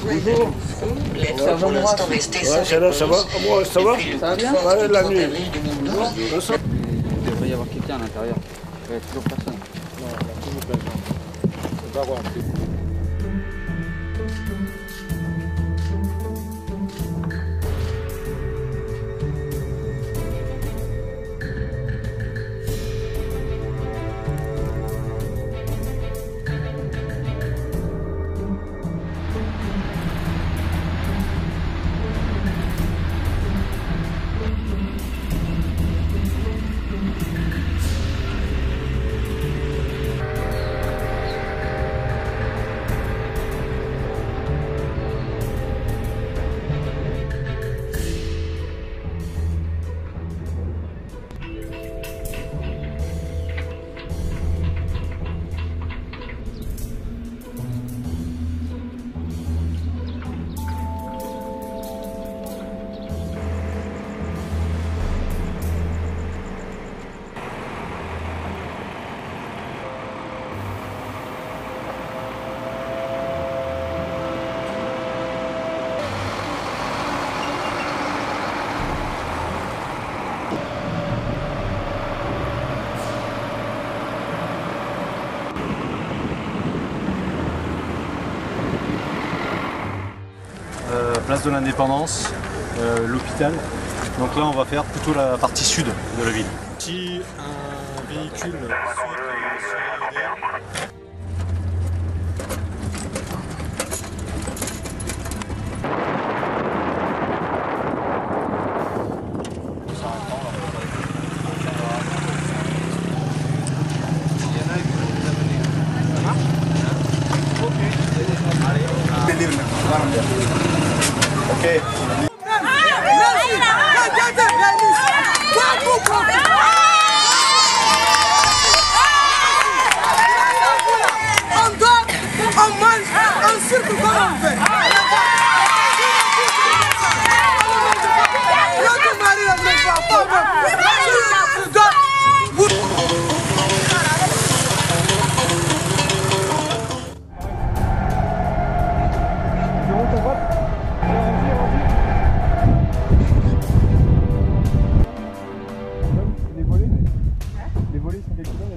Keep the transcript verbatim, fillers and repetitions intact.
Bonjour. Lettre pour l'instant restée sans Ouais, là, ça va? Moi, ça va? Ça va bien? Ouais, la nuit. Bonjour. Il devrait y avoir quelqu'un à l'intérieur. Il n'y a toujours personne. Non, il y a toujours personne. On va voir. Euh, place de l'Indépendance, euh, l'hôpital. Donc là on va faire plutôt la partie sud de la ville. Si un véhicule suit Ok. On dort, on mange, on circule comme on fait. L'autre mari ne va pas. Les volets sont quel kilomètre?